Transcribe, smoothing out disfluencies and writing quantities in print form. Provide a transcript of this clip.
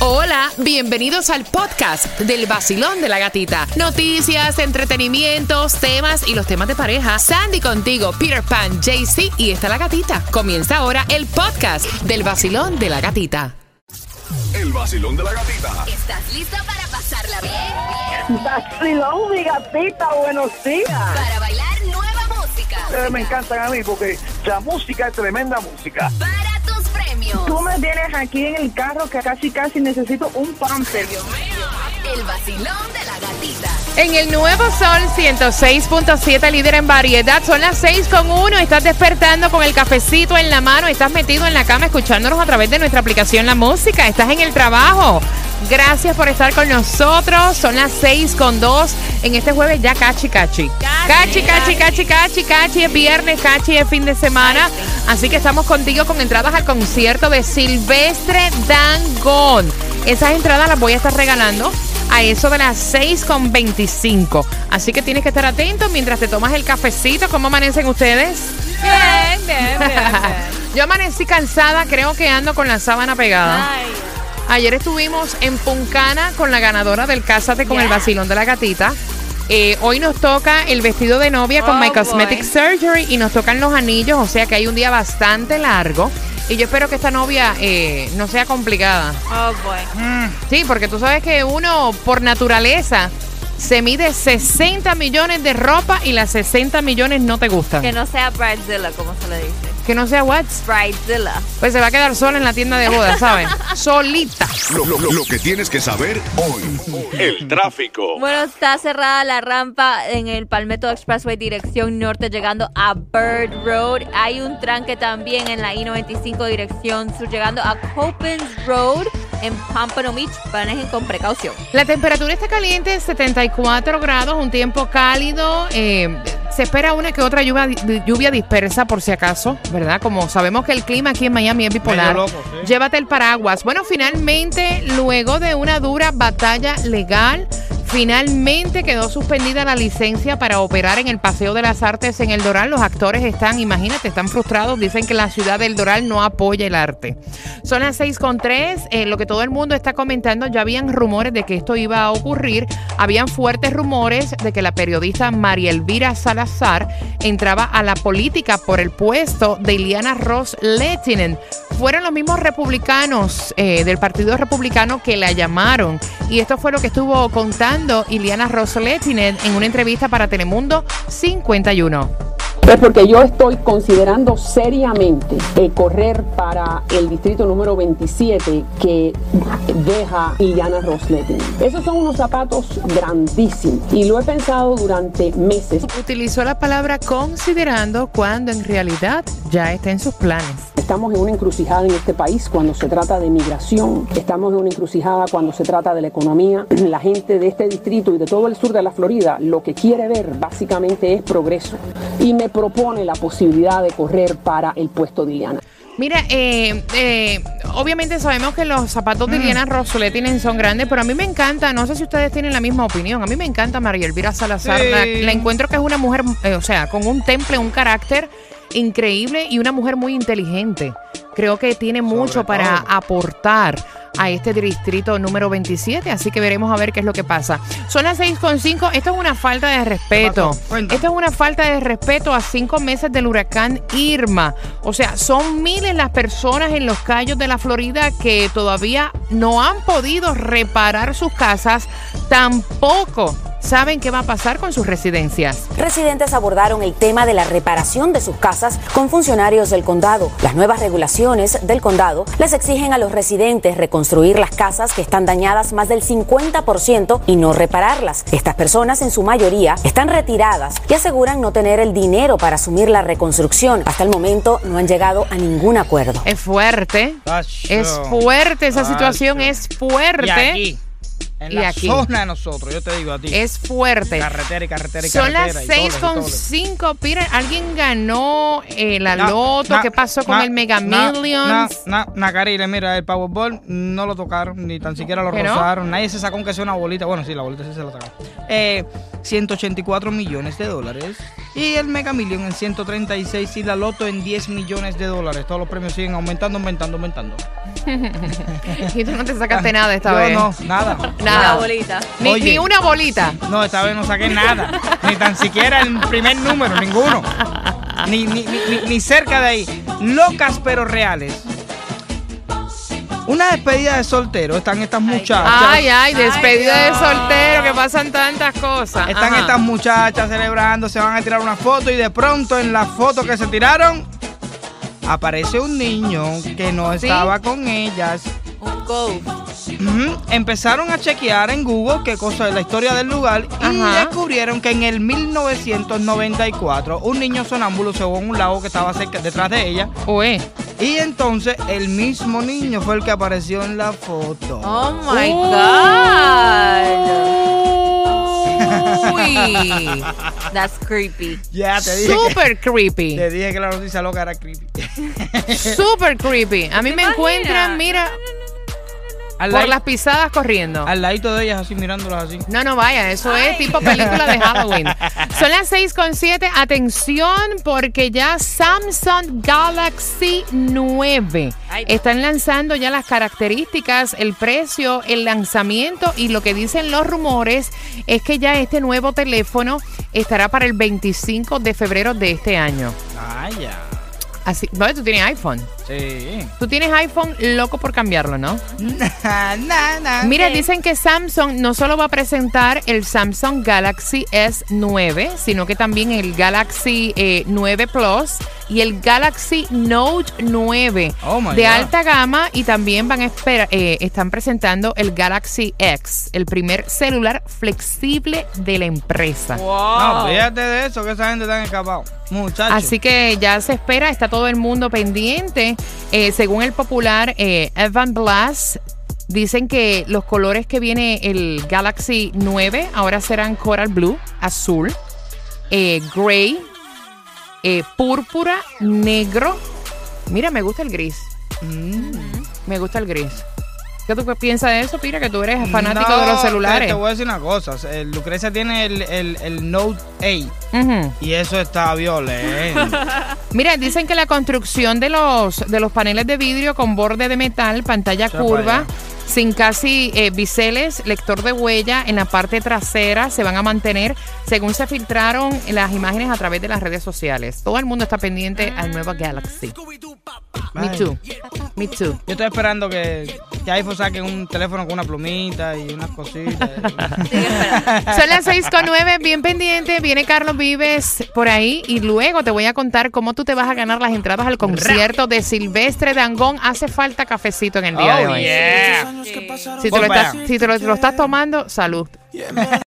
Hola, bienvenidos al podcast del Vacilón de la Gatita. Noticias, entretenimientos, temas y los temas de pareja. Sandy contigo, Peter Pan, JC y está la gatita. Comienza ahora el podcast del Vacilón de la Gatita. El Vacilón de la Gatita. ¿Estás lista para pasarla bien? Vacilón, mi gatita, buenos días. Para bailar nueva música. Me encantan a mí porque la música es tremenda música. Para tus premios. Tú me tienes aquí en el carro que casi necesito un pamper. El Vacilón de la Gatita. En el Nuevo Sol 106.7, líder en variedad. Son las 6:01. Estás despertando con el cafecito en la mano. Estás metido en la cama escuchándonos a través de nuestra aplicación La Música. Estás en el trabajo. Gracias por estar con nosotros. Son las 6:02 en este jueves ya cachi. Cachi. Es viernes, cachi es fin de semana. Así que estamos contigo con entradas al concierto de Silvestre Dangond. Esas entradas las voy a estar regalando a eso de las 6:25. Así que tienes que estar atento mientras te tomas el cafecito. ¿Cómo amanecen ustedes? Bien. Yo amanecí cansada, creo que ando con la sábana pegada. Ayer estuvimos en Puncana con la ganadora del Cásate con el Vacilón de la Gatita. Hoy nos toca el vestido de novia con My Cosmetic Surgery y nos tocan los anillos, o sea que hay un día bastante largo. Y yo espero que esta novia no sea complicada. Oh, boy. Sí, porque tú sabes que uno, por naturaleza, se mide 60 millones de ropa y las 60 millones no te gustan. Que no sea bridezilla, como se le dice. Que no sea what? Bridezilla. Pues se va a quedar sola en la tienda de bodas, ¿sabes? Solita. Lo que tienes que saber hoy. El tráfico. Bueno, está cerrada la rampa en el Palmetto Expressway dirección norte llegando a Bird Road. Hay un tranque también en la I-95 dirección sur llegando a Copens Road en Pompano Beach. Manejen con precaución. La temperatura está caliente, 74 grados, un tiempo cálido. Se espera una que otra lluvia dispersa por si acaso, ¿verdad? Como sabemos que el clima aquí en Miami es bipolar. Medio loco, ¿sí? Llévate el paraguas. Bueno, finalmente, luego de una dura batalla legal, finalmente quedó suspendida la licencia para operar en el Paseo de las Artes en El Doral. Los actores están frustrados. Dicen que la ciudad del Doral no apoya el arte. Son las 6:03. Lo que todo el mundo está comentando, ya habían rumores de que esto iba a ocurrir. Habían fuertes rumores de que la periodista María Elvira Salazar entraba a la política por el puesto de Ileana Ros-Lehtinen. Fueron los mismos republicanos del Partido Republicano que la llamaron. Y esto fue lo que estuvo contando Ileana Ros-Lehtinen en una entrevista para Telemundo 51. Pues porque yo estoy considerando seriamente correr para el distrito número 27 que deja Ileana Ros-Lehtinen. Esos son unos zapatos grandísimos y lo he pensado durante meses. Utilizó la palabra considerando cuando en realidad ya está en sus planes. Estamos en una encrucijada en este país cuando se trata de migración. Estamos en una encrucijada cuando se trata de la economía. La gente de este distrito y de todo el sur de la Florida lo que quiere ver básicamente es progreso. Y me propone la posibilidad de correr para el puesto de Ileana. Mira, obviamente sabemos que los zapatos de Ileana Ros-Lehtinen son grandes, pero a mí me encanta, no sé si ustedes tienen la misma opinión, a mí me encanta María Elvira Salazar. Sí. La encuentro que es una mujer, con un temple, un carácter increíble y una mujer muy inteligente. Creo que tiene mucho para aportar a este distrito número 27, así que veremos a ver qué es lo que pasa. Son las 6:05. Esto es una falta de respeto. Esto es una falta de respeto a 5 meses del huracán Irma. O sea, son miles las personas en los Cayos de la Florida que todavía no han podido reparar sus casas, tampoco saben qué va a pasar con sus residencias. Residentes abordaron el tema de la reparación de sus casas con funcionarios del condado. Las nuevas regulaciones del condado les exigen a los residentes reconstruir las casas que están dañadas más del 50% y no repararlas. Estas personas en su mayoría están retiradas y aseguran no tener el dinero para asumir la reconstrucción. Hasta el momento no han llegado a ningún acuerdo. Es fuerte. Tacho. Es fuerte, esa situación es fuerte. Y aquí. En y la aquí. zona de nosotros, yo te digo a ti. Es fuerte. Carretera y carretera y Son carretera. las 6:05. Mira, ¿alguien ganó la loto? ¿Qué pasó con el Mega Millions? Carile, mira, el Powerball no lo tocaron, ni tan siquiera lo ¿Que no? rozaron. Nadie se sacó aunque sea una bolita. Bueno, sí, la bolita sí se la sacaron. 184 millones de dólares. Y el Mega Million en 136 y la loto en 10 millones de dólares. Todos los premios siguen aumentando. Y tú no te sacaste nada esta Yo vez. no, nada. Una bolita. Ni, Oye. ni una bolita. No, esta vez no saqué nada. Ni tan siquiera el primer número, ninguno. Ni cerca de ahí. Locas pero reales. Una despedida de soltero. Están estas muchachas. Ay, despedida Ay, de Dios. soltero, que pasan tantas cosas. Están Ajá. estas muchachas celebrando, se van a tirar una foto y de pronto en la foto que se tiraron aparece un niño que no estaba con ellas. Un ghost. Empezaron a chequear en Google qué cosa es la historia del lugar y Ajá. descubrieron que en el 1994 un niño sonámbulo se fue a un lago que estaba cerca detrás de ella Uy. y entonces el mismo niño fue el que apareció en la foto. Oh my God. Uy. That's creepy. Ya te dije Super creepy. te dije que la noticia loca era creepy. Super creepy. A mí me imaginas? encuentran, mira, Al por lado- las pisadas corriendo. Al ladito de ellas así mirándolas así. No vaya, eso es tipo película de Halloween. Son las 6:07. Atención, porque ya Samsung Galaxy 9 Ay. están lanzando ya las características, el precio, el lanzamiento y lo que dicen los rumores es que ya este nuevo teléfono estará para el 25 de febrero de este año. Ah, ya. Así, bueno, tú tienes iPhone. Sí. Tú tienes iPhone loco por cambiarlo, ¿no? Nah. Mira, dicen que Samsung no solo va a presentar el Samsung Galaxy S9, sino que también el Galaxy 9 Plus y el Galaxy Note 9 Oh, my de God. alta gama, y también están presentando el Galaxy X, el primer celular flexible de la empresa. No, fíjate de eso, que esa gente está escapado. Muchachos. Así que ya se espera, está todo el mundo pendiente. Según el popular Evan Blass, dicen que los colores que viene el Galaxy 9 ahora serán coral blue, azul, gray, púrpura, negro. Mira, me gusta el gris. Me gusta el gris. ¿Qué tú piensas de eso, Pira? Que tú eres fanático de los celulares. Te voy a decir una cosa. Lucrecia tiene el Note 8 Ujú. y eso está violento. Mira, dicen que la construcción de los paneles de vidrio con borde de metal, pantalla Echa para curva, allá. sin casi biseles, lector de huella en la parte trasera, se van a mantener según se filtraron las imágenes a través de las redes sociales. Todo el mundo está pendiente al nuevo Galaxy. Me Ay. too. Me too. Yo estoy esperando que iPhone saque un teléfono con una plumita y unas cositas. Son las 6:09, bien pendiente. Viene Carlos Vives por ahí y luego te voy a contar cómo tú te vas a ganar las entradas al concierto de Silvestre Dangond. Hace falta cafecito en el día de Oh, hoy. yeah. Si te lo estás tomando, salud.